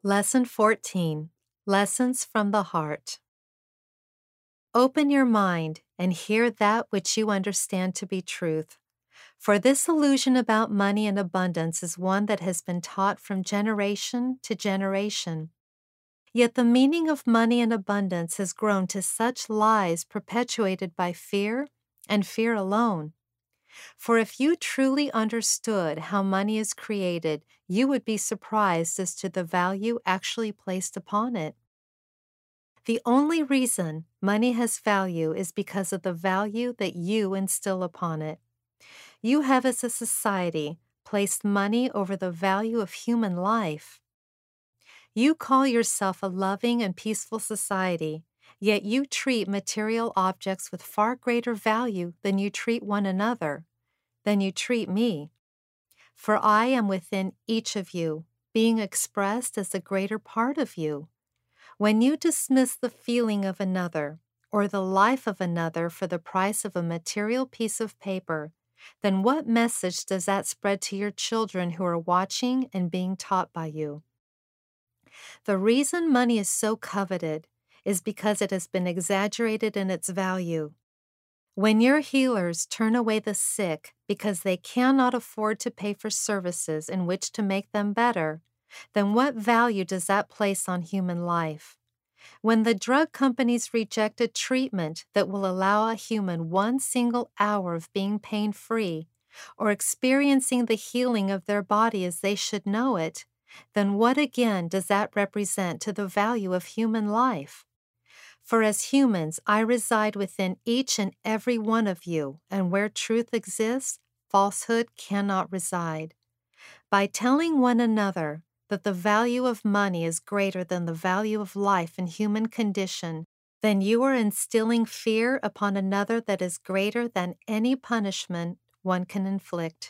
Lesson 14. Lessons from the Heart. Open your mind and hear that which you understand to be truth. For this illusion about money and abundance is one that has been taught from generation to generation. Yet the meaning of money and abundance has grown to such lies perpetuated by fear and fear alone. For if you truly understood how money is created, you would be surprised as to the value actually placed upon it. The only reason money has value is because of the value that you instill upon it. You have, as a society, placed money over the value of human life. You call yourself a loving and peaceful society, yet you treat material objects with far greater value than you treat one another, than you treat me. For I am within each of you, being expressed as a greater part of you. When you dismiss the feeling of another or the life of another for the price of a material piece of paper, then what message does that spread to your children who are watching and being taught by you? The reason money is so coveted is because it has been exaggerated in its value. When your healers turn away the sick because they cannot afford to pay for services in which to make them better, then what value does that place on human life? When the drug companies reject a treatment that will allow a human one single hour of being pain-free or experiencing the healing of their body as they should know it, then what again does that represent to the value of human life? For as humans, I reside within each and every one of you, and where truth exists, falsehood cannot reside. By telling one another that the value of money is greater than the value of life and human condition, then you are instilling fear upon another that is greater than any punishment one can inflict.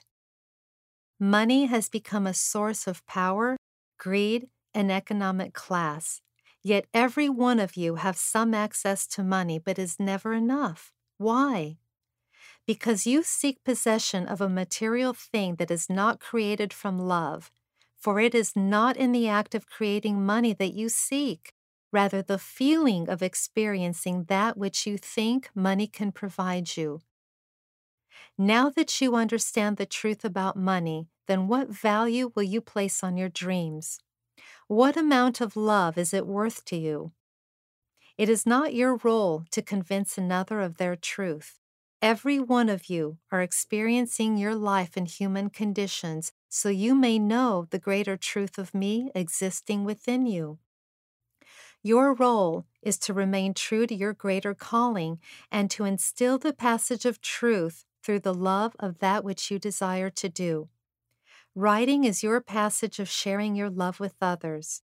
Money has become a source of power, greed, and economic class. Yet every one of you have some access to money, but is never enough. Why? Because you seek possession of a material thing that is not created from love, for it is not in the act of creating money that you seek, rather the feeling of experiencing that which you think money can provide you. Now that you understand the truth about money, then what value will you place on your dreams? What amount of love is it worth to you? It is not your role to convince another of their truth. Every one of you are experiencing your life in human conditions, so you may know the greater truth of me existing within you. Your role is to remain true to your greater calling and to instill the passage of truth through the love of that which you desire to do. Writing is your passage of sharing your love with others.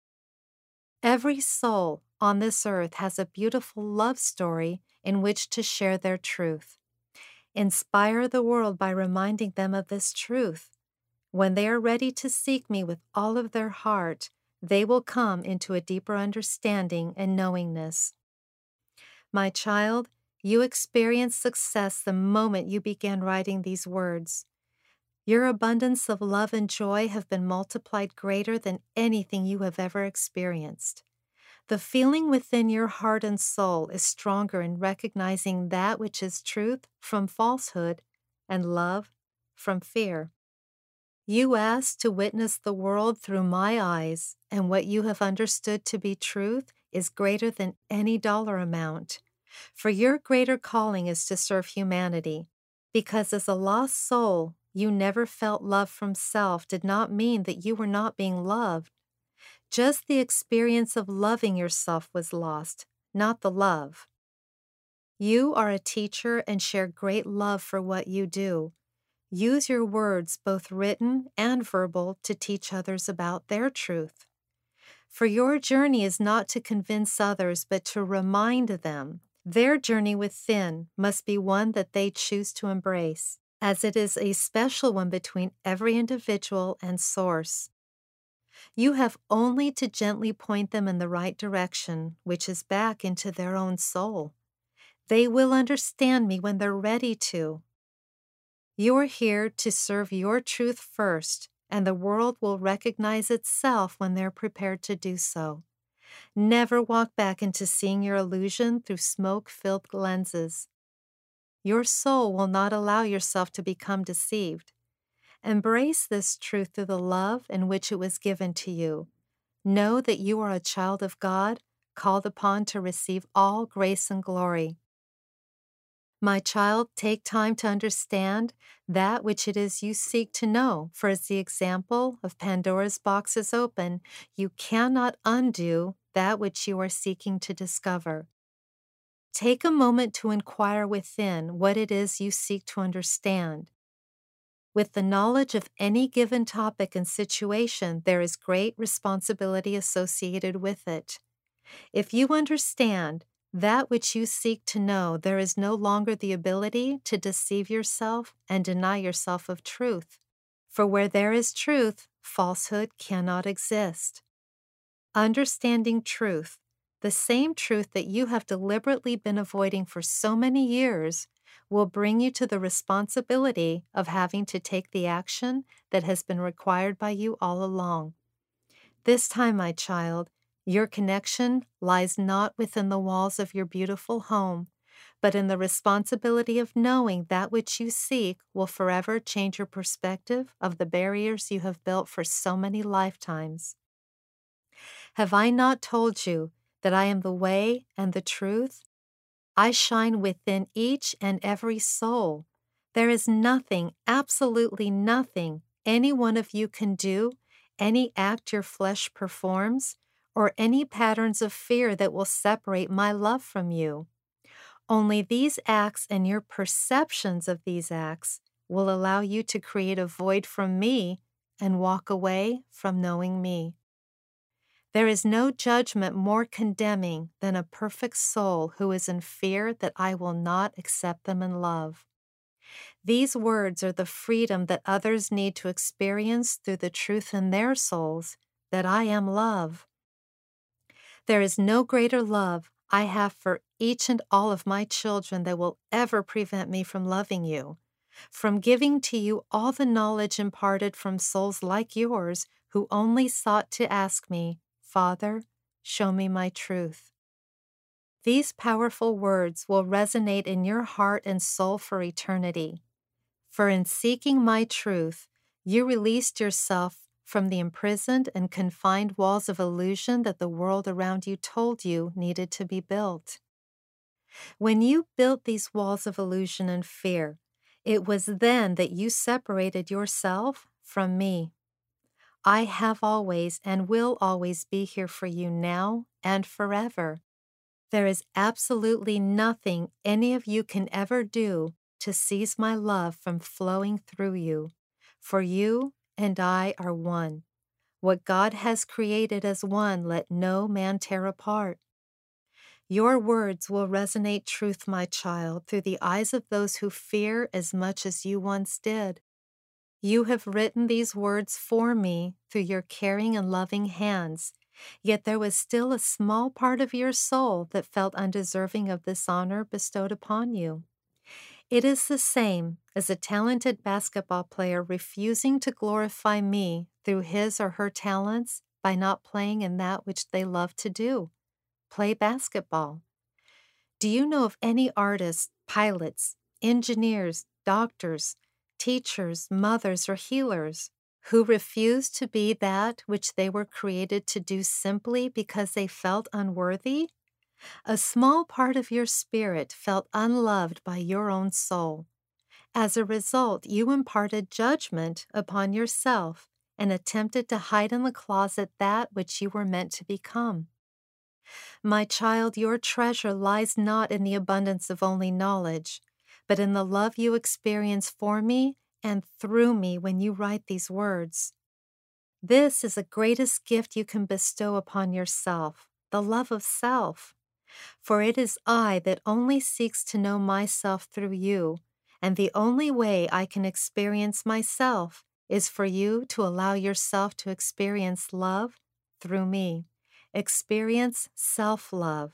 Every soul on this earth has a beautiful love story in which to share their truth. Inspire the world by reminding them of this truth. When they are ready to seek me with all of their heart, they will come into a deeper understanding and knowingness. My child, you experienced success the moment you began writing these words. Your abundance of love and joy have been multiplied greater than anything you have ever experienced. The feeling within your heart and soul is stronger in recognizing that which is truth from falsehood and love from fear. You asked to witness the world through my eyes, and what you have understood to be truth is greater than any dollar amount. For your greater calling is to serve humanity, because as a lost soul, you never felt love from self did not mean that you were not being loved. Just the experience of loving yourself was lost, not the love. You are a teacher and share great love for what you do. Use your words, both written and verbal, to teach others about their truth. For your journey is not to convince others, but to remind them. Their journey within must be one that they choose to embrace, as it is a special one between every individual and Source. You have only to gently point them in the right direction, which is back into their own soul. They will understand me when they're ready to. You are here to serve your truth first and the world will recognize itself when they're prepared to do so. Never walk back into seeing your illusion through smoke-filled lenses. Your soul will not allow yourself to become deceived. Embrace this truth through the love in which it was given to you. Know that you are a child of God, called upon to receive all grace and glory. My child, take time to understand that which it is you seek to know, for as the example of Pandora's box is open, you cannot undo that which you are seeking to discover. Take a moment to inquire within what it is you seek to understand. With the knowledge of any given topic and situation, there is great responsibility associated with it. If you understand that which you seek to know, there is no longer the ability to deceive yourself and deny yourself of truth. For where there is truth, falsehood cannot exist. Understanding truth, the same truth that you have deliberately been avoiding for so many years, will bring you to the responsibility of having to take the action that has been required by you all along. This time, my child, your connection lies not within the walls of your beautiful home, but in the responsibility of knowing that which you seek will forever change your perspective of the barriers you have built for so many lifetimes. Have I not told you that I am the way and the truth? I shine within each and every soul. There is nothing, absolutely nothing, any one of you can do, any act your flesh performs, or any patterns of fear that will separate my love from you. Only these acts and your perceptions of these acts will allow you to create a void from me and walk away from knowing me. There is no judgment more condemning than a perfect soul who is in fear that I will not accept them in love. These words are the freedom that others need to experience through the truth in their souls that I am love. There is no greater love I have for each and all of my children that will ever prevent me from loving you, from giving to you all the knowledge imparted from souls like yours who only sought to ask me, Father, show me my truth. These powerful words will resonate in your heart and soul for eternity. For in seeking my truth, you released yourself from the imprisoned and confined walls of illusion that the world around you told you needed to be built. When you built these walls of illusion and fear, it was then that you separated yourself from me. I have always and will always be here for you now and forever. There is absolutely nothing any of you can ever do to seize my love from flowing through you, for you and I are one. What God has created as one, let no man tear apart. Your words will resonate truth, my child, through the eyes of those who fear as much as you once did. You have written these words for me through your caring and loving hands, yet there was still a small part of your soul that felt undeserving of this honor bestowed upon you. It is the same as a talented basketball player refusing to glorify me through his or her talents by not playing in that which they love to do, play basketball. Do you know of any artists, pilots, engineers, doctors, teachers, mothers, or healers who refused to be that which they were created to do simply because they felt unworthy? A small part of your spirit felt unloved by your own soul. As a result, you imparted judgment upon yourself and attempted to hide in the closet that which you were meant to become. My child, your treasure lies not in the abundance of only knowledge, but in the love you experience for me and through me when you write these words. This is the greatest gift you can bestow upon yourself, the love of self. For it is I that only seeks to know myself through you, and the only way I can experience myself is for you to allow yourself to experience love through me. Experience self-love.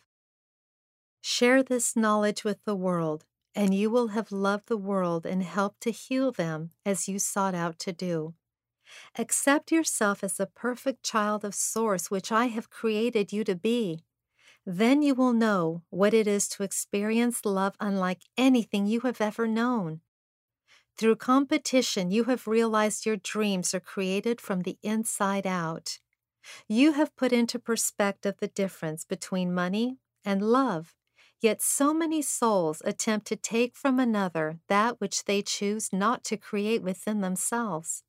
Share this knowledge with the world, and you will have loved the world and helped to heal them as you sought out to do. Accept yourself as the perfect child of Source, which I have created you to be. Then you will know what it is to experience love unlike anything you have ever known. Through competition, you have realized your dreams are created from the inside out. You have put into perspective the difference between money and love. Yet so many souls attempt to take from another that which they choose not to create within themselves.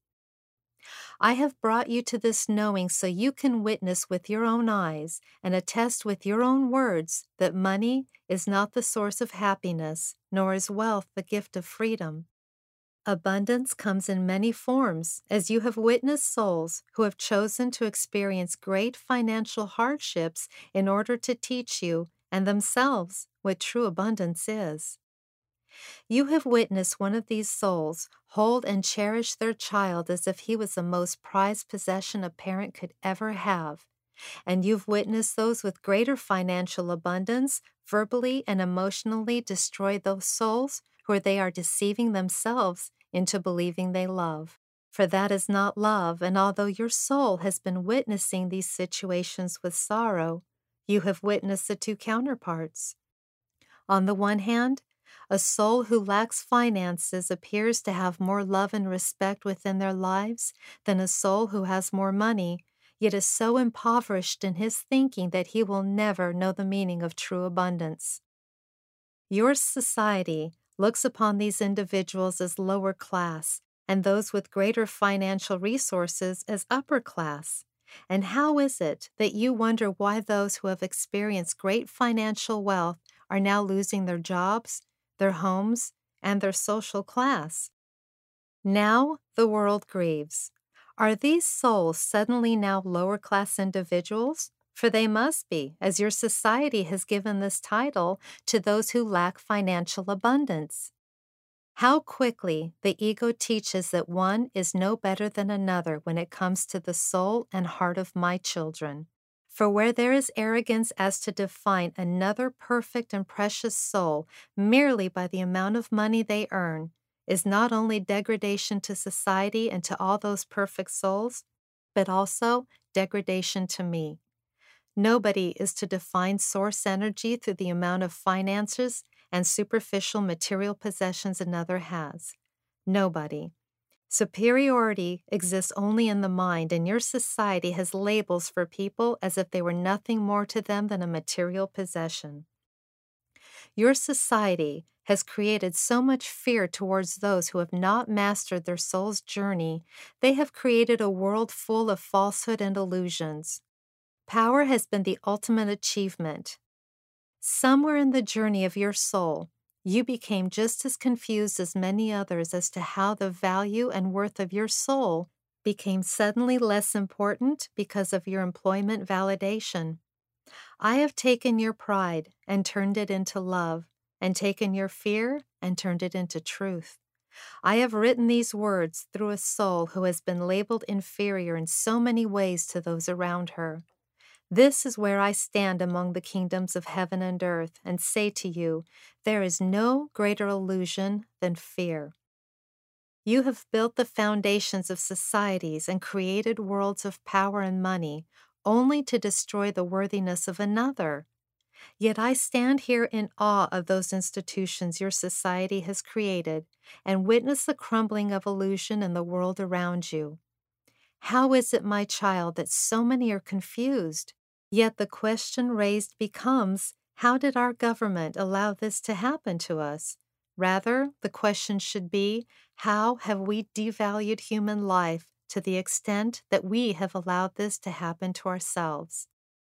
I have brought you to this knowing so you can witness with your own eyes and attest with your own words that money is not the source of happiness, nor is wealth the gift of freedom. Abundance comes in many forms, as you have witnessed souls who have chosen to experience great financial hardships in order to teach you and themselves what true abundance is. You have witnessed one of these souls hold and cherish their child as if he was the most prized possession a parent could ever have. And you've witnessed those with greater financial abundance verbally and emotionally destroy those souls who they are deceiving themselves into believing they love. For that is not love, and although your soul has been witnessing these situations with sorrow, you have witnessed the two counterparts. On the one hand, a soul who lacks finances appears to have more love and respect within their lives than a soul who has more money, yet is so impoverished in his thinking that he will never know the meaning of true abundance. Your society looks upon these individuals as lower class and those with greater financial resources as upper class. And how is it that you wonder why those who have experienced great financial wealth are now losing their jobs, their homes, and their social class? Now the world grieves. Are these souls suddenly now lower class individuals? For they must be, as your society has given this title to those who lack financial abundance. How quickly the ego teaches that one is no better than another when it comes to the soul and heart of my children. For where there is arrogance as to define another perfect and precious soul merely by the amount of money they earn, is not only degradation to society and to all those perfect souls, but also degradation to me. Nobody is to define source energy through the amount of finances and superficial material possessions another has. Nobody. Superiority exists only in the mind, and your society has labels for people as if they were nothing more to them than a material possession. Your society has created so much fear towards those who have not mastered their soul's journey, they have created a world full of falsehood and illusions. Power has been the ultimate achievement. Somewhere in the journey of your soul, you became just as confused as many others as to how the value and worth of your soul became suddenly less important because of your employment validation. I have taken your pride and turned it into love, and taken your fear and turned it into truth. I have written these words through a soul who has been labeled inferior in so many ways to those around her. This is where I stand among the kingdoms of heaven and earth and say to you, there is no greater illusion than fear. You have built the foundations of societies and created worlds of power and money only to destroy the worthiness of another. Yet I stand here in awe of those institutions your society has created and witness the crumbling of illusion in the world around you. How is it, my child, that so many are confused? Yet the question raised becomes, how did our government allow this to happen to us? Rather, the question should be, how have we devalued human life to the extent that we have allowed this to happen to ourselves?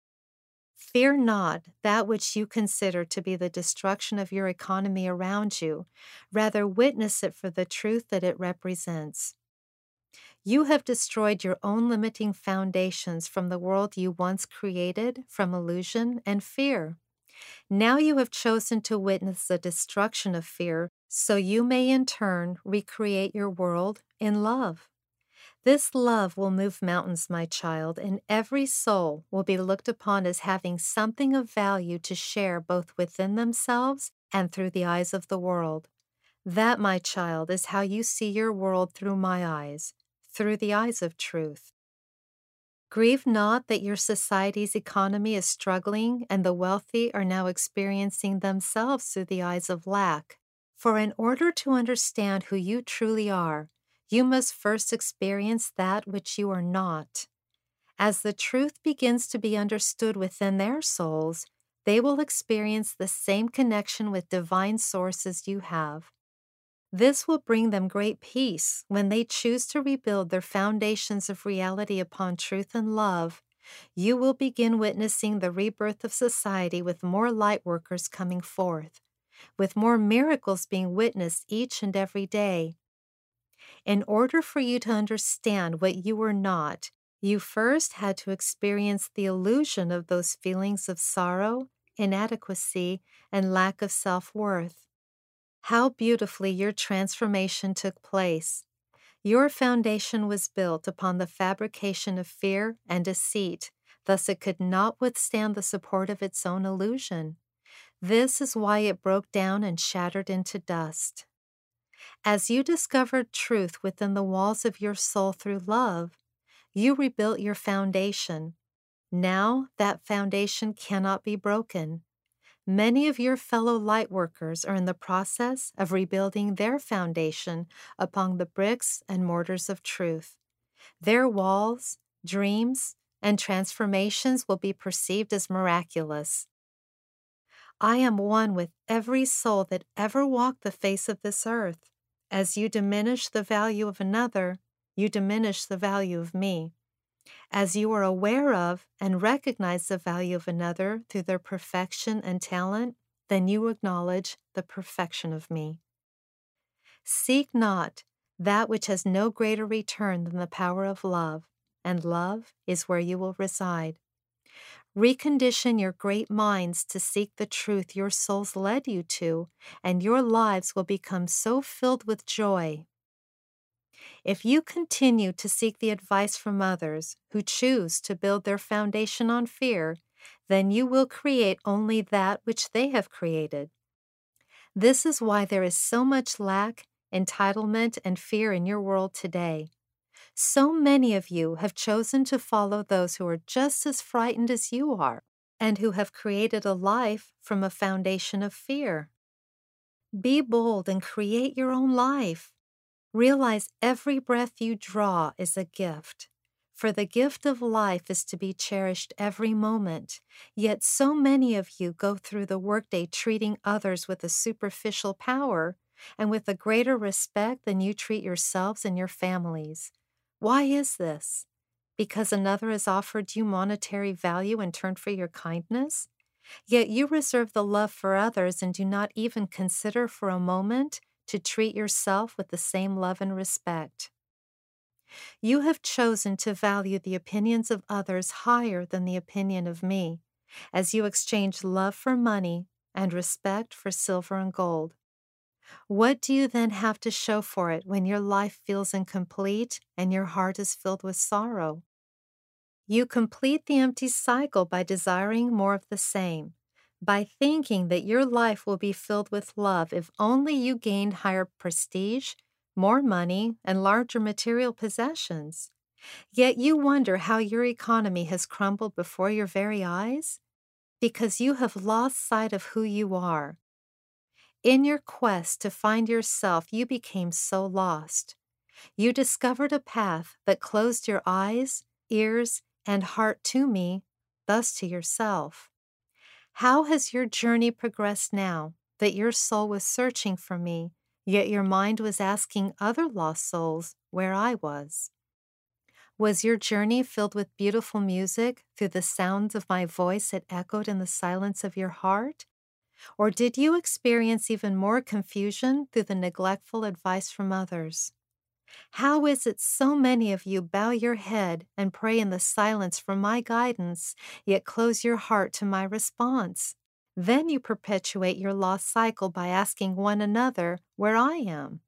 Fear not that which you consider to be the destruction of your economy around you. Rather, witness it for the truth that it represents. You have destroyed your own limiting foundations from the world you once created from illusion and fear. Now you have chosen to witness the destruction of fear, so you may in turn recreate your world in love. This love will move mountains, my child, and every soul will be looked upon as having something of value to share both within themselves and through the eyes of the world. That, my child, is how you see your world through my eyes, through the eyes of truth. Grieve not that your society's economy is struggling and the wealthy are now experiencing themselves through the eyes of lack. For in order to understand who you truly are, you must first experience that which you are not. As the truth begins to be understood within their souls, they will experience the same connection with divine sources you have. This will bring them great peace when they choose to rebuild their foundations of reality upon truth and love. You will begin witnessing the rebirth of society with more light workers coming forth, with more miracles being witnessed each and every day. In order for you to understand what you were not, you first had to experience the illusion of those feelings of sorrow, inadequacy, and lack of self-worth. How beautifully your transformation took place. Your foundation was built upon the fabrication of fear and deceit, thus it could not withstand the support of its own illusion. This is why it broke down and shattered into dust. As you discovered truth within the walls of your soul through love, you rebuilt your foundation. Now that foundation cannot be broken. Many of your fellow lightworkers are in the process of rebuilding their foundation upon the bricks and mortars of truth. Their walls, dreams, and transformations will be perceived as miraculous. I am one with every soul that ever walked the face of this earth. As you diminish the value of another, you diminish the value of me. As you are aware of and recognize the value of another through their perfection and talent, then you acknowledge the perfection of me. Seek not that which has no greater return than the power of love, and love is where you will reside. Recondition your great minds to seek the truth your souls led you to, and your lives will become so filled with joy. If you continue to seek the advice from others who choose to build their foundation on fear, then you will create only that which they have created. This is why there is so much lack, entitlement, and fear in your world today. So many of you have chosen to follow those who are just as frightened as you are, and who have created a life from a foundation of fear. Be bold and create your own life. Realize every breath you draw is a gift, for the gift of life is to be cherished every moment. Yet so many of you go through the workday treating others with a superficial power and with a greater respect than you treat yourselves and your families. Why is this? Because another has offered you monetary value in turn for your kindness? Yet you reserve the love for others and do not even consider for a moment to treat yourself with the same love and respect. You have chosen to value the opinions of others higher than the opinion of me, as you exchange love for money and respect for silver and gold. What do you then have to show for it when your life feels incomplete and your heart is filled with sorrow? You complete the empty cycle by desiring more of the same, by thinking that your life will be filled with love if only you gained higher prestige, more money, and larger material possessions. Yet you wonder how your economy has crumbled before your very eyes? Because you have lost sight of who you are. In your quest to find yourself, you became so lost. You discovered a path that closed your eyes, ears, and heart to me, thus to yourself. How has your journey progressed now that your soul was searching for me, yet your mind was asking other lost souls where I was? Was your journey filled with beautiful music through the sounds of my voice that echoed in the silence of your heart? Or did you experience even more confusion through the neglectful advice from others? How is it so many of you bow your head and pray in the silence for my guidance, yet close your heart to my response? Then you perpetuate your lost cycle by asking one another where I am.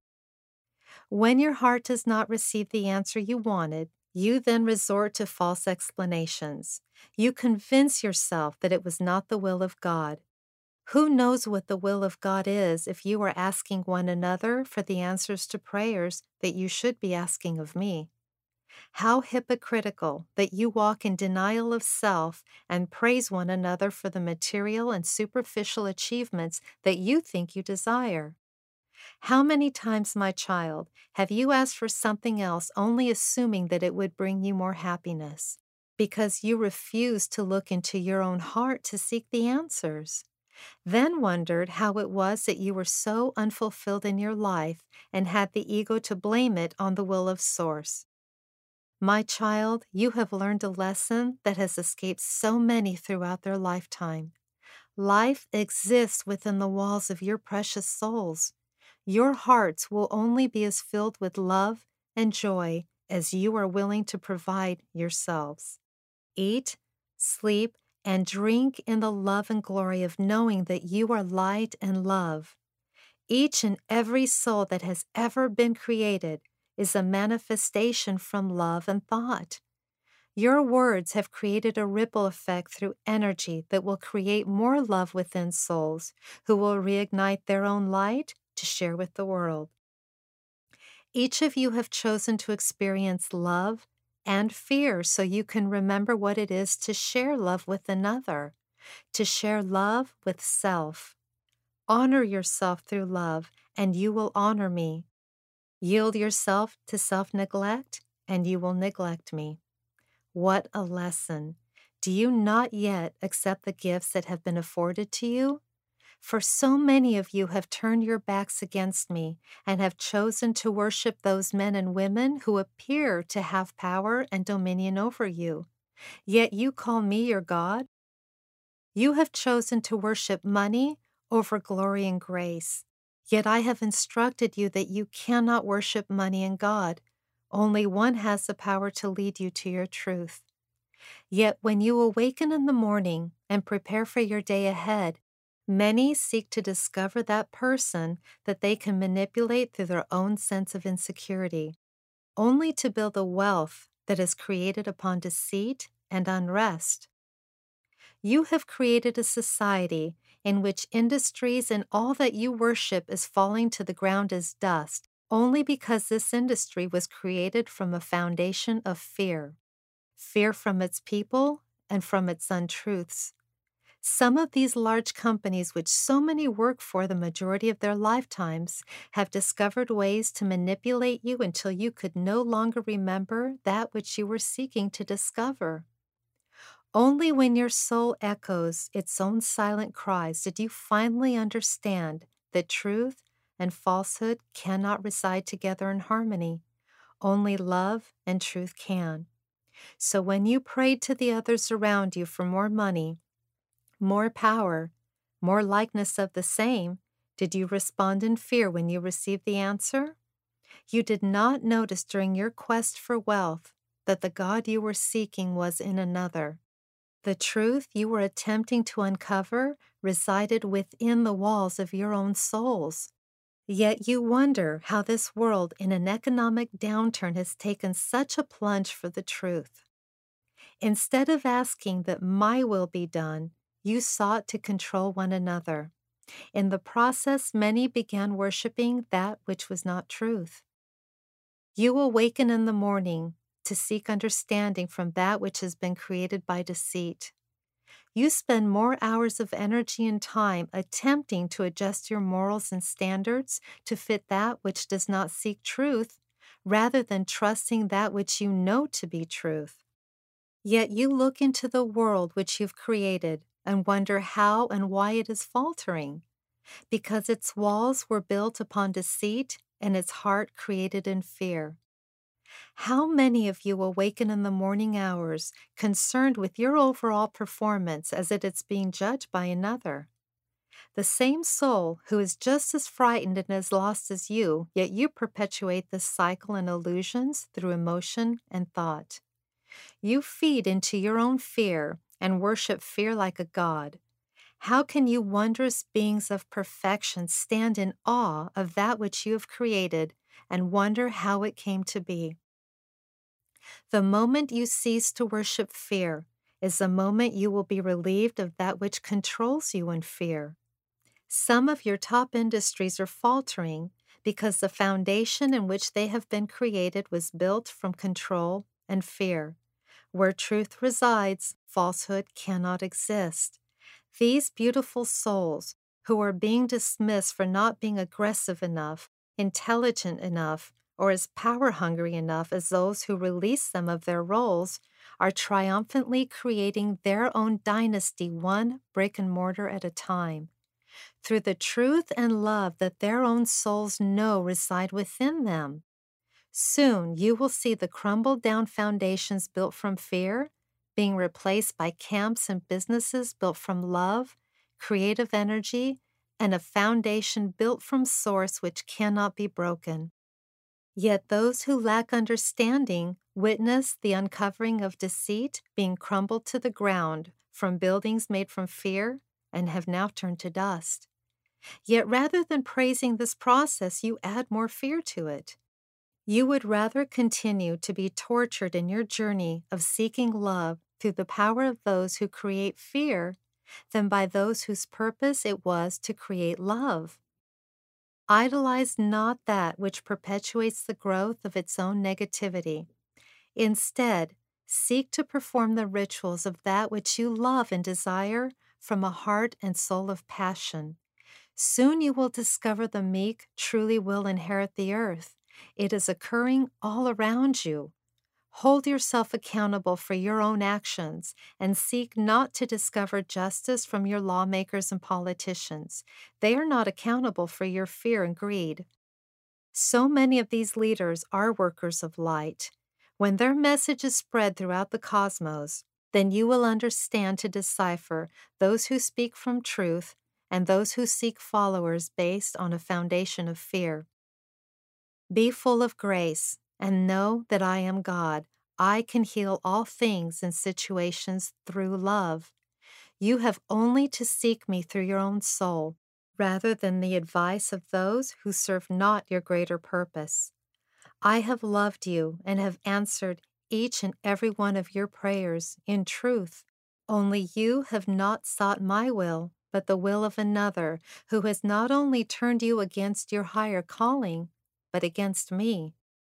When your heart does not receive the answer you wanted, you then resort to false explanations. You convince yourself that it was not the will of God. Who knows what the will of God is if you are asking one another for the answers to prayers that you should be asking of me? How hypocritical that you walk in denial of self and praise one another for the material and superficial achievements that you think you desire. How many times, my child, have you asked for something else only assuming that it would bring you more happiness? Because you refused to look into your own heart to seek the answers. Then wondered how it was that you were so unfulfilled in your life and had the ego to blame it on the will of Source. My child, you have learned a lesson that has escaped so many throughout their lifetime. Life exists within the walls of your precious souls. Your hearts will only be as filled with love and joy as you are willing to provide yourselves. Eat, sleep, and drink in the love and glory of knowing that you are light and love. Each and every soul that has ever been created is a manifestation from love and thought. Your words have created a ripple effect through energy that will create more love within souls who will reignite their own light to share with the world. Each of you have chosen to experience love and fear so you can remember what it is to share love with another, to share love with self. Honor yourself through love, and you will honor me. Yield yourself to self-neglect, and you will neglect me. What a lesson! Do you not yet accept the gifts that have been afforded to you? For so many of you have turned your backs against me and have chosen to worship those men and women who appear to have power and dominion over you. Yet you call me your God? You have chosen to worship money over glory and grace. Yet I have instructed you that you cannot worship money and God. Only one has the power to lead you to your truth. Yet when you awaken in the morning and prepare for your day ahead, many seek to discover that person that they can manipulate through their own sense of insecurity, only to build a wealth that is created upon deceit and unrest. You have created a society in which industries and all that you worship is falling to the ground as dust, only because this industry was created from a foundation of fear. Fear from its people and from its untruths. Some of these large companies, which so many work for the majority of their lifetimes, have discovered ways to manipulate you until you could no longer remember that which you were seeking to discover. Only when your soul echoes its own silent cries did you finally understand that truth and falsehood cannot reside together in harmony. Only love and truth can. So when you prayed to the others around you for more money, more power, more likeness of the same, did you respond in fear when you received the answer? You did not notice during your quest for wealth that the God you were seeking was in another. The truth you were attempting to uncover resided within the walls of your own souls. Yet you wonder how this world in an economic downturn has taken such a plunge for the truth. Instead of asking that my will be done, you sought to control one another. In the process, many began worshiping that which was not truth. You awaken in the morning to seek understanding from that which has been created by deceit. You spend more hours of energy and time attempting to adjust your morals and standards to fit that which does not seek truth, rather than trusting that which you know to be truth. Yet you look into the world which you've created and wonder how and why it is faltering, because its walls were built upon deceit and its heart created in fear. How many of you awaken in the morning hours concerned with your overall performance as it is being judged by another? The same soul who is just as frightened and as lost as you, yet you perpetuate this cycle and illusions through emotion and thought. You feed into your own fear and worship fear like a god. How can you wondrous beings of perfection stand in awe of that which you have created and wonder how it came to be? The moment you cease to worship fear is the moment you will be relieved of that which controls you in fear. Some of your top industries are faltering because the foundation in which they have been created was built from control and fear. Where truth resides, falsehood cannot exist. These beautiful souls, who are being dismissed for not being aggressive enough, intelligent enough, or as power-hungry enough as those who release them of their roles, are triumphantly creating their own dynasty one brick and mortar at a time. Through the truth and love that their own souls know reside within them. Soon you will see the crumbled down foundations built from fear being replaced by camps and businesses built from love, creative energy, and a foundation built from source which cannot be broken. Yet those who lack understanding witness the uncovering of deceit being crumbled to the ground from buildings made from fear and have now turned to dust. Yet rather than praising this process, you add more fear to it. You would rather continue to be tortured in your journey of seeking love through the power of those who create fear than by those whose purpose it was to create love. Idolize not that which perpetuates the growth of its own negativity. Instead, seek to perform the rituals of that which you love and desire from a heart and soul of passion. Soon you will discover the meek truly will inherit the earth. It is occurring all around you. Hold yourself accountable for your own actions and seek not to discover justice from your lawmakers and politicians. They are not accountable for your fear and greed. So many of these leaders are workers of light. When their message is spread throughout the cosmos, then you will understand to decipher those who speak from truth and those who seek followers based on a foundation of fear. Be full of grace and know that I am God. I can heal all things and situations through love. You have only to seek me through your own soul, rather than the advice of those who serve not your greater purpose. I have loved you and have answered each and every one of your prayers in truth. Only you have not sought my will, but the will of another who has not only turned you against your higher calling, but against me.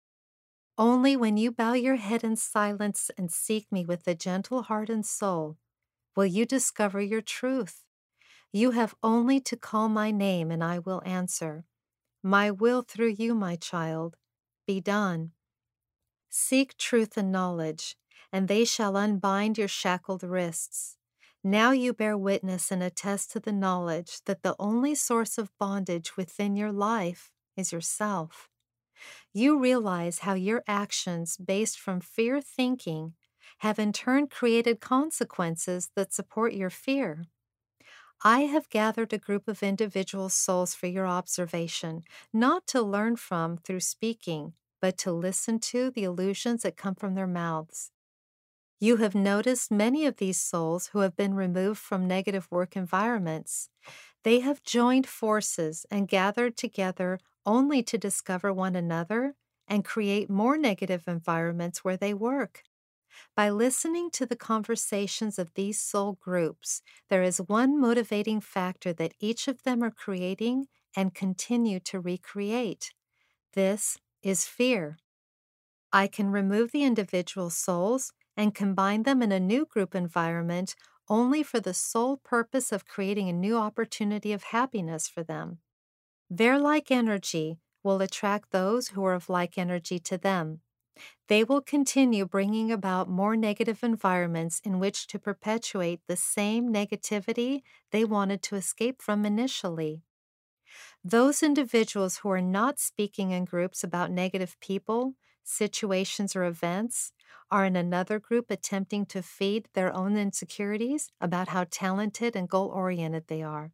Only when you bow your head in silence and seek me with a gentle heart and soul will you discover your truth. You have only to call my name and I will answer. My will through you, my child, be done. Seek truth and knowledge, and they shall unbind your shackled wrists. Now you bear witness and attest to the knowledge that the only source of bondage within your life is yourself. You realize how your actions based from fear thinking have in turn created consequences that support your fear. I have gathered a group of individual souls for your observation, not to learn from through speaking, but to listen to the illusions that come from their mouths. You have noticed many of these souls who have been removed from negative work environments. They have joined forces and gathered together only to discover one another and create more negative environments where they work. By listening to the conversations of these soul groups, there is one motivating factor that each of them are creating and continue to recreate. This is fear. I can remove the individual souls and combine them in a new group environment only for the sole purpose of creating a new opportunity of happiness for them. Their like energy will attract those who are of like energy to them. They will continue bringing about more negative environments in which to perpetuate the same negativity they wanted to escape from initially. Those individuals who are not speaking in groups about negative people, situations, or events are in another group attempting to feed their own insecurities about how talented and goal-oriented they are.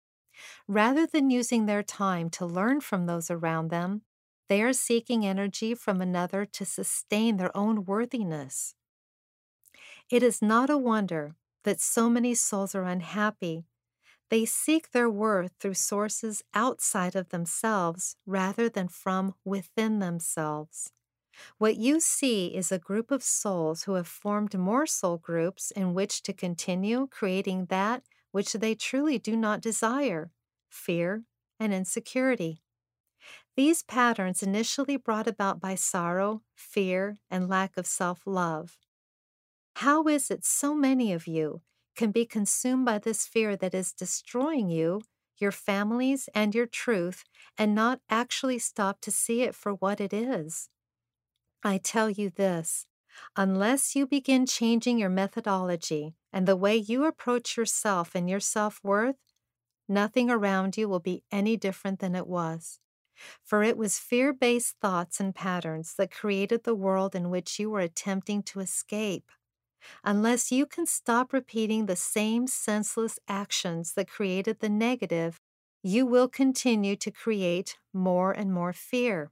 Rather than using their time to learn from those around them, they are seeking energy from another to sustain their own worthiness. It is not a wonder that so many souls are unhappy. They seek their worth through sources outside of themselves rather than from within themselves. What you see is a group of souls who have formed more soul groups in which to continue creating that which they truly do not desire, fear and insecurity. These patterns initially brought about by sorrow, fear, and lack of self-love. How is it so many of you can be consumed by this fear that is destroying you, your families, and your truth, and not actually stop to see it for what it is? I tell you this, unless you begin changing your methodology and the way you approach yourself and your self-worth, nothing around you will be any different than it was. For it was fear-based thoughts and patterns that created the world in which you were attempting to escape. Unless you can stop repeating the same senseless actions that created the negative, you will continue to create more and more fear.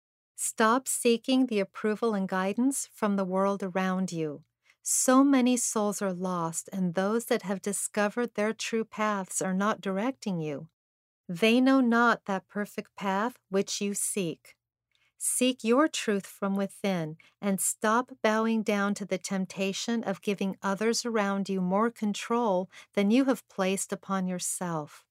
Stop seeking the approval and guidance from the world around you. So many souls are lost, and those that have discovered their true paths are not directing you. They know not that perfect path which you seek. Seek your truth from within and stop bowing down to the temptation of giving others around you more control than you have placed upon yourself.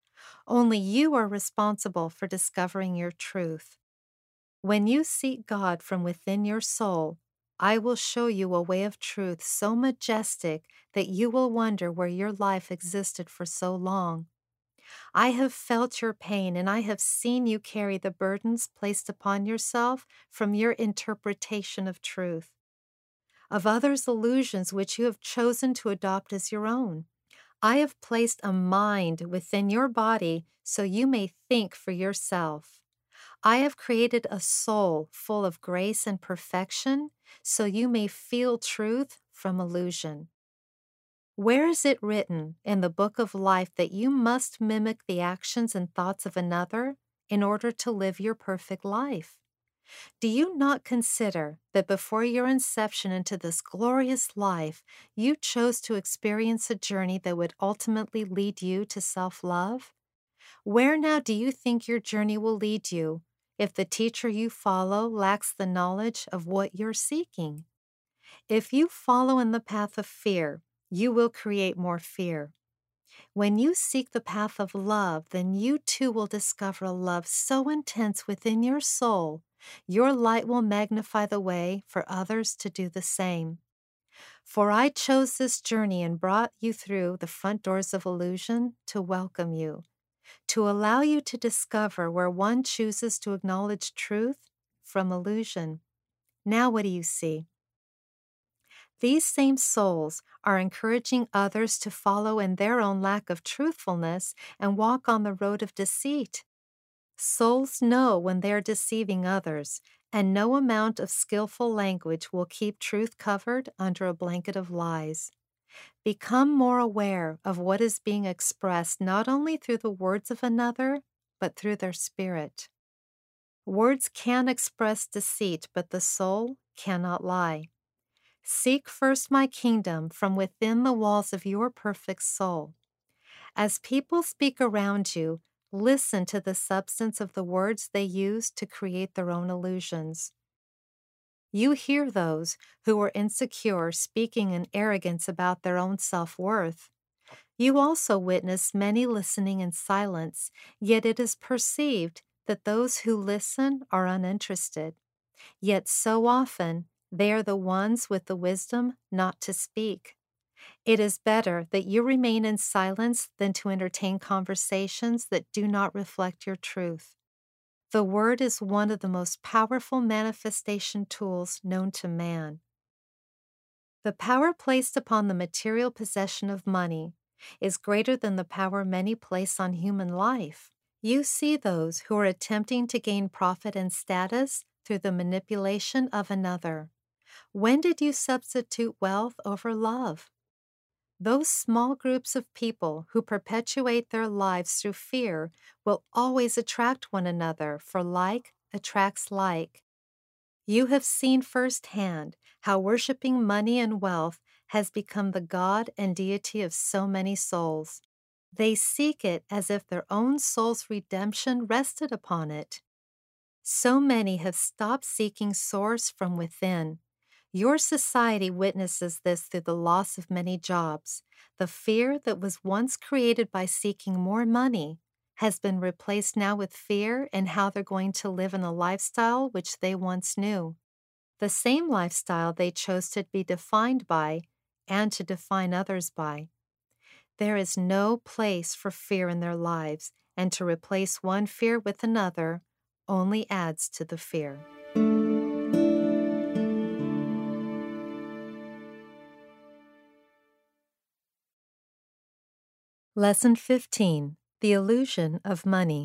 Only you are responsible for discovering your truth. When you seek God from within your soul, I will show you a way of truth so majestic that you will wonder where your life existed for so long. I have felt your pain, and I have seen you carry the burdens placed upon yourself from your interpretation of truth, of others' illusions which you have chosen to adopt as your own. I have placed a mind within your body so you may think for yourself. I have created a soul full of grace and perfection so you may feel truth from illusion. Where is it written in the book of life that you must mimic the actions and thoughts of another in order to live your perfect life? Do you not consider that before your inception into this glorious life, you chose to experience a journey that would ultimately lead you to self-love? Where now do you think your journey will lead you if the teacher you follow lacks the knowledge of what you're seeking? If you follow in the path of fear, you will create more fear. When you seek the path of love, then you too will discover a love so intense within your soul, your light will magnify the way for others to do the same. For I chose this journey and brought you through the front doors of illusion to welcome you, to allow you to discover where one chooses to acknowledge truth from illusion. Now what do you see? These same souls are encouraging others to follow in their own lack of truthfulness and walk on the road of deceit. Souls know when they are deceiving others, and no amount of skillful language will keep truth covered under a blanket of lies. Become more aware of what is being expressed not only through the words of another, but through their spirit. Words can express deceit, but the soul cannot lie. Seek first my kingdom from within the walls of your perfect soul. As people speak around you, listen to the substance of the words they use to create their own illusions. You hear those who are insecure speaking in arrogance about their own self-worth. You also witness many listening in silence, yet it is perceived that those who listen are uninterested. Yet so often, they are the ones with the wisdom not to speak. It is better that you remain in silence than to entertain conversations that do not reflect your truth. The word is one of the most powerful manifestation tools known to man. The power placed upon the material possession of money is greater than the power many place on human life. You see those who are attempting to gain profit and status through the manipulation of another. When did you substitute wealth over love? Those small groups of people who perpetuate their lives through fear will always attract one another, for like attracts like. You have seen firsthand how worshiping money and wealth has become the god and deity of so many souls. They seek it as if their own soul's redemption rested upon it. So many have stopped seeking source from within. Your society witnesses this through the loss of many jobs. The fear that was once created by seeking more money has been replaced now with fear in how they're going to live in a lifestyle which they once knew. The same lifestyle they chose to be defined by and to define others by. There is no place for fear in their lives, and to replace one fear with another only adds to the fear. Lesson 15. The Illusion of Money.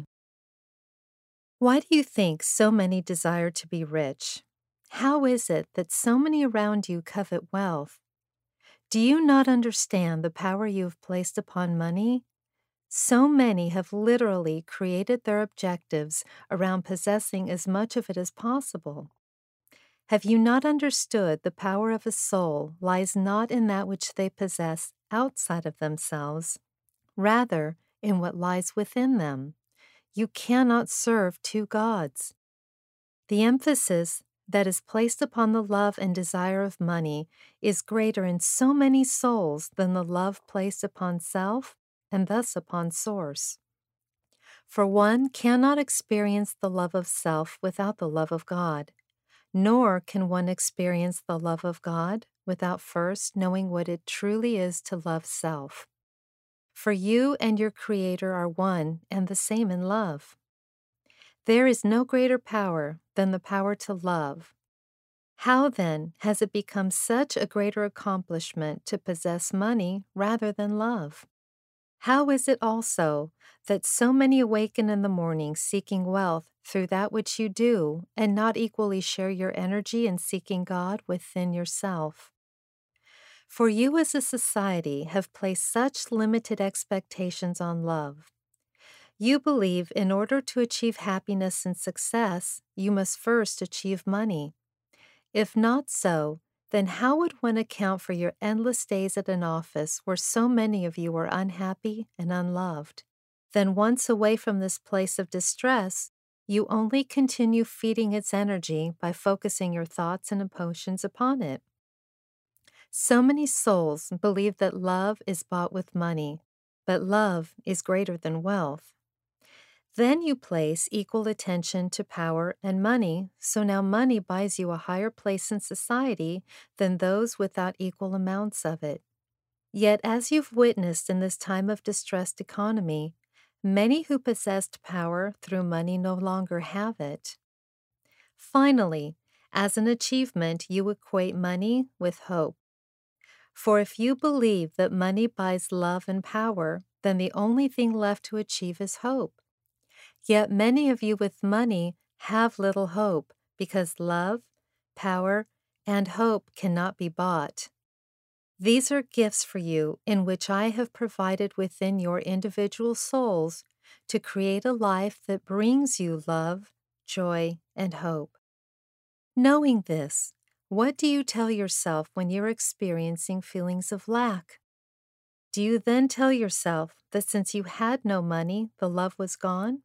Why do you think so many desire to be rich? How is it that so many around you covet wealth? Do you not understand the power you have placed upon money? So many have literally created their objectives around possessing as much of it as possible. Have you not understood the power of a soul lies not in that which they possess outside of themselves, rather in what lies within them? You cannot serve two gods. The emphasis that is placed upon the love and desire of money is greater in so many souls than the love placed upon self and thus upon Source. For one cannot experience the love of self without the love of God, nor can one experience the love of God without first knowing what it truly is to love self. For you and your Creator are one and the same in love. There is no greater power than the power to love. How then has it become such a greater accomplishment to possess money rather than love? How is it also that so many awaken in the morning seeking wealth through that which you do and not equally share your energy in seeking God within yourself? For you as a society have placed such limited expectations on love. You believe in order to achieve happiness and success, you must first achieve money. If not so, then how would one account for your endless days at an office where so many of you are unhappy and unloved? Then once away from this place of distress, you only continue feeding its energy by focusing your thoughts and emotions upon it. So many souls believe that love is bought with money, but love is greater than wealth. Then you place equal attention to power and money, so now money buys you a higher place in society than those without equal amounts of it. Yet, as you've witnessed in this time of distressed economy, many who possessed power through money no longer have it. Finally, as an achievement, you equate money with hope. For if you believe that money buys love and power, then the only thing left to achieve is hope. Yet many of you with money have little hope because love, power, and hope cannot be bought. These are gifts for you in which I have provided within your individual souls to create a life that brings you love, joy, and hope. Knowing this, what do you tell yourself when you're experiencing feelings of lack? Do you then tell yourself that since you had no money, the love was gone?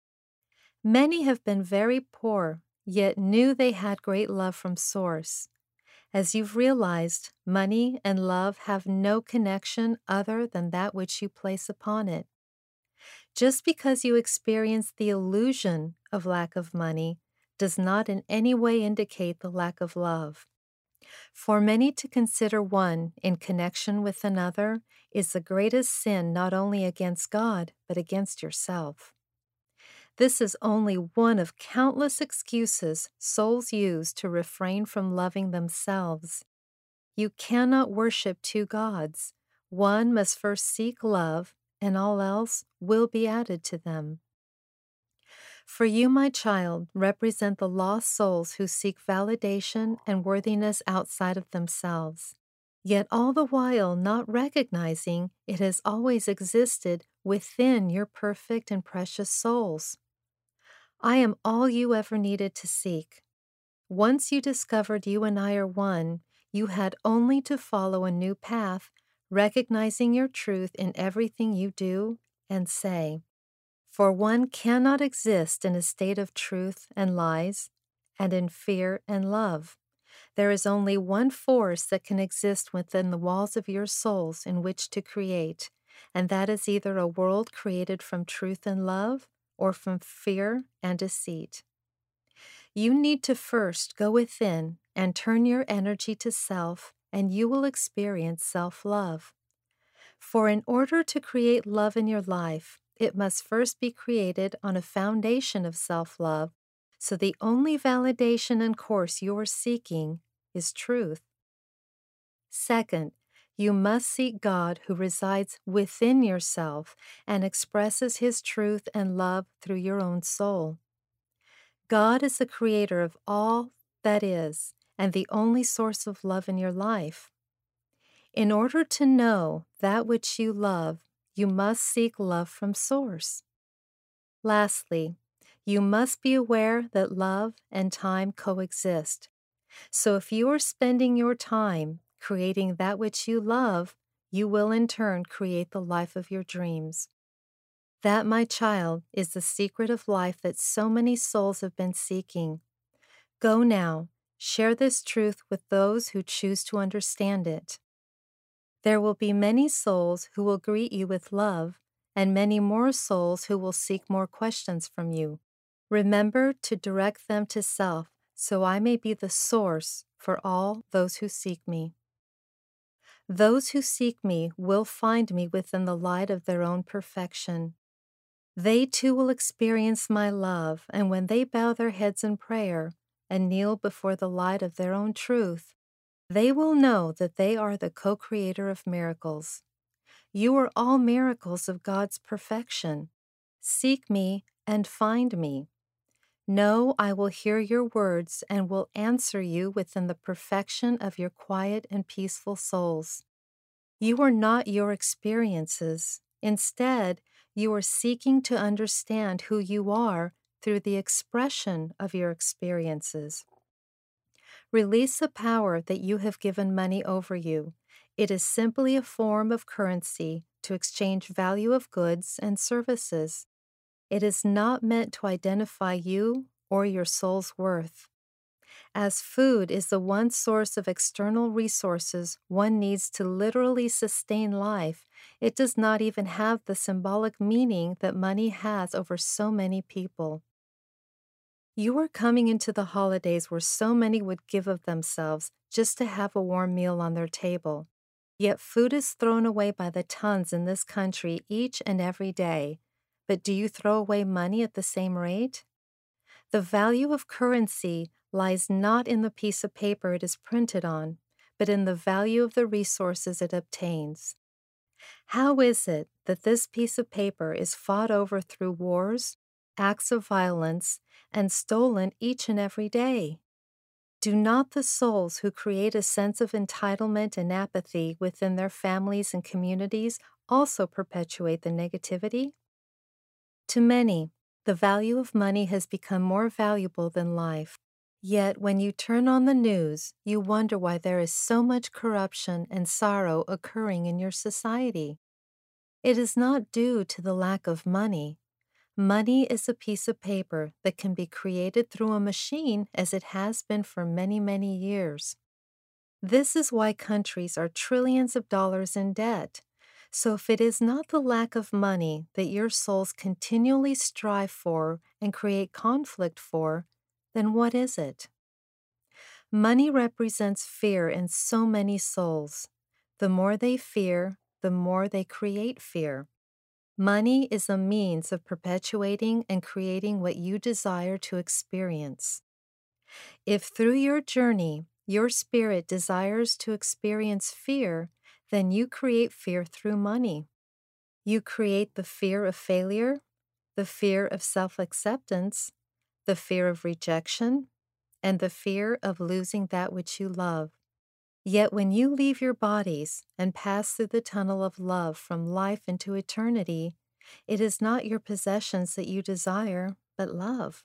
Many have been very poor, yet knew they had great love from Source. As you've realized, money and love have no connection other than that which you place upon it. Just because you experience the illusion of lack of money does not in any way indicate the lack of love. For many to consider one in connection with another is the greatest sin not only against God, but against yourself. This is only one of countless excuses souls use to refrain from loving themselves. You cannot worship two gods. One must first seek love, and all else will be added to them. For you, my child, represent the lost souls who seek validation and worthiness outside of themselves, yet all the while not recognizing it has always existed within your perfect and precious souls. I am all you ever needed to seek. Once you discovered you and I are one, you had only to follow a new path, recognizing your truth in everything you do and say. For one cannot exist in a state of truth and lies, and in fear and love. There is only one force that can exist within the walls of your souls in which to create, and that is either a world created from truth and love or from fear and deceit. You need to first go within and turn your energy to self, and you will experience self-love. For in order to create love in your life, it must first be created on a foundation of self-love, so the only validation and course you are seeking is truth. Second, you must seek God who resides within yourself and expresses His truth and love through your own soul. God is the creator of all that is and the only source of love in your life. In order to know that which you love, you must seek love from Source. Lastly, you must be aware that love and time coexist. So if you are spending your time creating that which you love, you will in turn create the life of your dreams. That, my child, is the secret of life that so many souls have been seeking. Go now, share this truth with those who choose to understand it. There will be many souls who will greet you with love, and many more souls who will seek more questions from you. Remember to direct them to self, so I may be the source for all those who seek me. Those who seek me will find me within the light of their own perfection. They too will experience my love, and when they bow their heads in prayer and kneel before the light of their own truth, they will know that they are the co-creator of miracles. You are all miracles of God's perfection. Seek me and find me. Know I will hear your words and will answer you within the perfection of your quiet and peaceful souls. You are not your experiences. Instead, you are seeking to understand who you are through the expression of your experiences. Release the power that you have given money over you. It is simply a form of currency to exchange value of goods and services. It is not meant to identify you or your soul's worth. As food is the one source of external resources one needs to literally sustain life, it does not even have the symbolic meaning that money has over so many people. You are coming into the holidays where so many would give of themselves just to have a warm meal on their table. Yet food is thrown away by the tons in this country each and every day. But do you throw away money at the same rate? The value of currency lies not in the piece of paper it is printed on, but in the value of the resources it obtains. How is it that this piece of paper is fought over through wars, acts of violence, and stolen each and every day? Do not the souls who create a sense of entitlement and apathy within their families and communities also perpetuate the negativity? To many, the value of money has become more valuable than life. Yet when you turn on the news, you wonder why there is so much corruption and sorrow occurring in your society. It is not due to the lack of money. Money is a piece of paper that can be created through a machine as it has been for many, many years. This is why countries are trillions of dollars in debt. So if it is not the lack of money that your souls continually strive for and create conflict for, then what is it? Money represents fear in so many souls. The more they fear, the more they create fear. Money is a means of perpetuating and creating what you desire to experience. If through your journey your spirit desires to experience fear, then you create fear through money. You create the fear of failure, the fear of self-acceptance, the fear of rejection, and the fear of losing that which you love. Yet when you leave your bodies and pass through the tunnel of love from life into eternity, it is not your possessions that you desire, but love.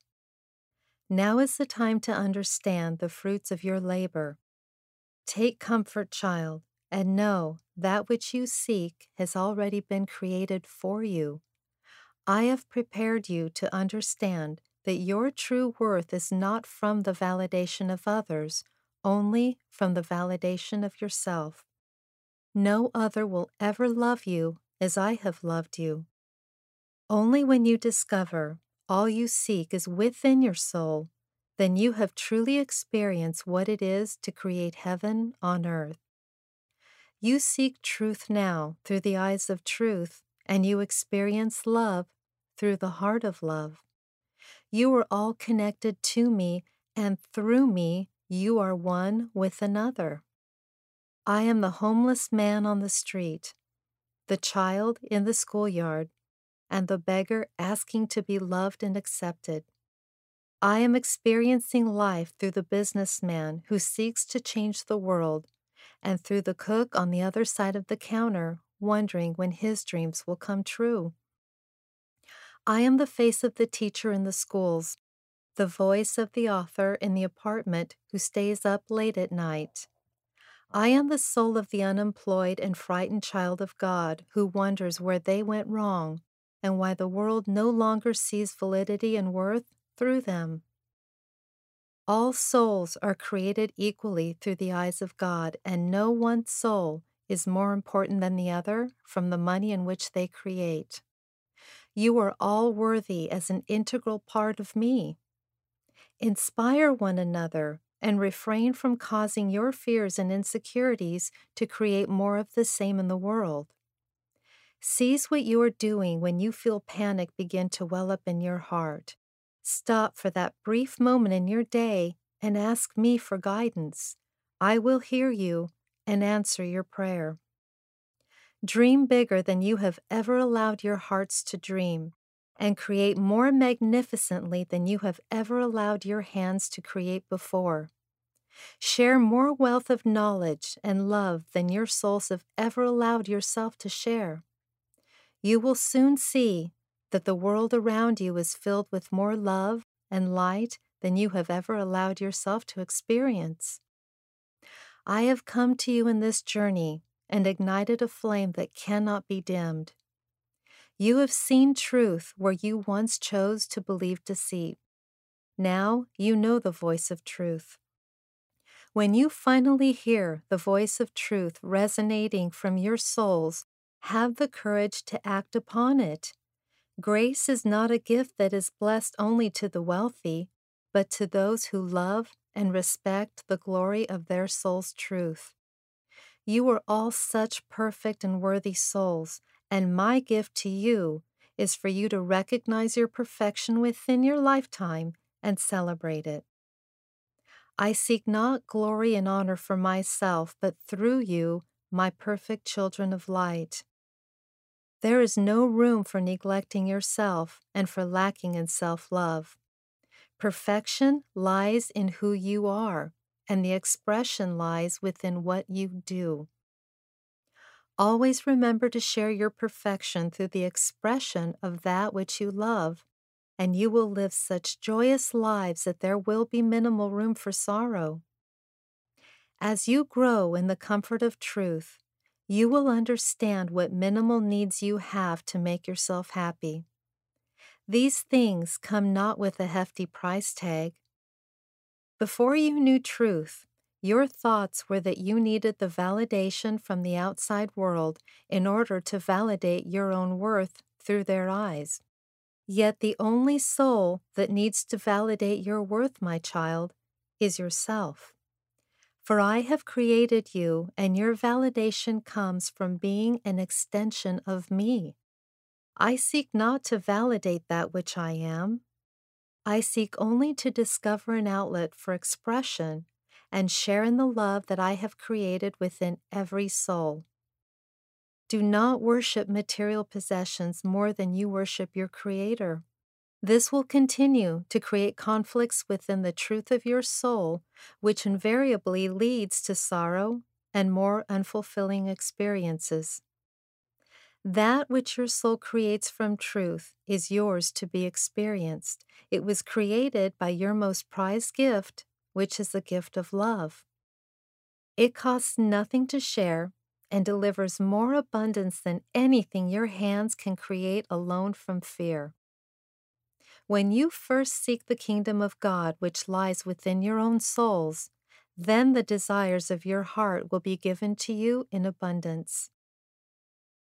Now is the time to understand the fruits of your labor. Take comfort, child, and know that which you seek has already been created for you. I have prepared you to understand that your true worth is not from the validation of others, only from the validation of yourself. No other will ever love you as I have loved you. Only when you discover all you seek is within your soul, then you have truly experienced what it is to create heaven on earth. You seek truth now through the eyes of truth, and you experience love through the heart of love. You are all connected to me, and through me, you are one with another. I am the homeless man on the street, the child in the schoolyard, and the beggar asking to be loved and accepted. I am experiencing life through the businessman who seeks to change the world, and through the cook on the other side of the counter, wondering when his dreams will come true. I am the face of the teacher in the schools, the voice of the author in the apartment who stays up late at night. I am the soul of the unemployed and frightened child of God who wonders where they went wrong and why the world no longer sees validity and worth through them. All souls are created equally through the eyes of God, and no one soul is more important than the other from the money in which they create. You are all worthy as an integral part of me. Inspire one another and refrain from causing your fears and insecurities to create more of the same in the world. Seize what you are doing when you feel panic begin to well up in your heart. Stop for that brief moment in your day and ask me for guidance. I will hear you and answer your prayer. Dream bigger than you have ever allowed your hearts to dream, and create more magnificently than you have ever allowed your hands to create before. Share more wealth of knowledge and love than your souls have ever allowed yourself to share. You will soon see that the world around you is filled with more love and light than you have ever allowed yourself to experience. I have come to you in this journey and ignited a flame that cannot be dimmed. You have seen truth where you once chose to believe deceit. Now you know the voice of truth. When you finally hear the voice of truth resonating from your souls, have the courage to act upon it. Grace is not a gift that is blessed only to the wealthy, but to those who love and respect the glory of their soul's truth. You are all such perfect and worthy souls, and my gift to you is for you to recognize your perfection within your lifetime and celebrate it. I seek not glory and honor for myself, but through you, my perfect children of light. There is no room for neglecting yourself and for lacking in self-love. Perfection lies in who you are, and the expression lies within what you do. Always remember to share your perfection through the expression of that which you love, and you will live such joyous lives that there will be minimal room for sorrow. As you grow in the comfort of truth, you will understand what minimal needs you have to make yourself happy. These things come not with a hefty price tag. Before you knew truth, your thoughts were that you needed the validation from the outside world in order to validate your own worth through their eyes. Yet the only soul that needs to validate your worth, my child, is yourself. For I have created you, and your validation comes from being an extension of me. I seek not to validate that which I am. I seek only to discover an outlet for expression and share in the love that I have created within every soul. Do not worship material possessions more than you worship your Creator. This will continue to create conflicts within the truth of your soul, which invariably leads to sorrow and more unfulfilling experiences. That which your soul creates from truth is yours to be experienced. It was created by your most prized gift, which is the gift of love. It costs nothing to share and delivers more abundance than anything your hands can create alone from fear. When you first seek the kingdom of God which lies within your own souls, then the desires of your heart will be given to you in abundance.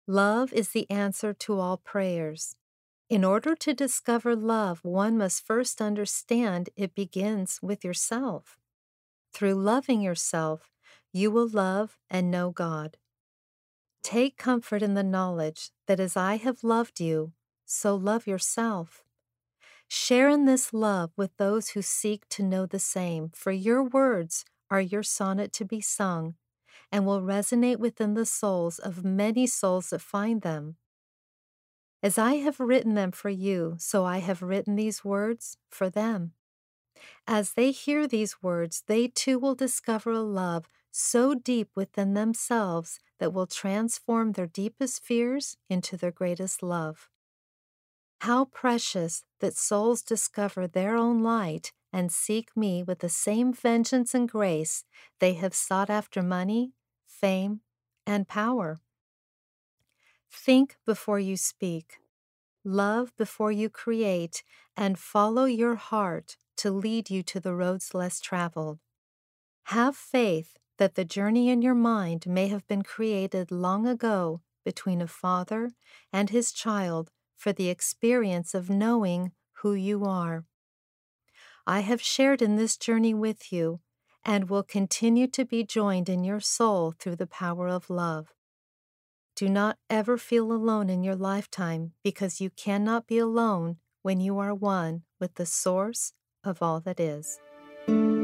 Love is the answer to all prayers. In order to discover love, one must first understand it begins with yourself. Through loving yourself, you will love and know God. Take comfort in the knowledge that as I have loved you, so love yourself. Share in this love with those who seek to know the same, for your words are your sonnet to be sung and will resonate within the souls of many souls that find them. As I have written them for you, so I have written these words for them. As they hear these words, they too will discover a love so deep within themselves that will transform their deepest fears into their greatest love. How precious that souls discover their own light and seek me with the same vengeance and grace they have sought after money, fame, and power. Think before you speak. Love before you create, and follow your heart to lead you to the roads less traveled. Have faith that the journey in your mind may have been created long ago between a father and his child for the experience of knowing who you are. I have shared in this journey with you and will continue to be joined in your soul through the power of love. Do not ever feel alone in your lifetime because you cannot be alone when you are one with the source of all that is.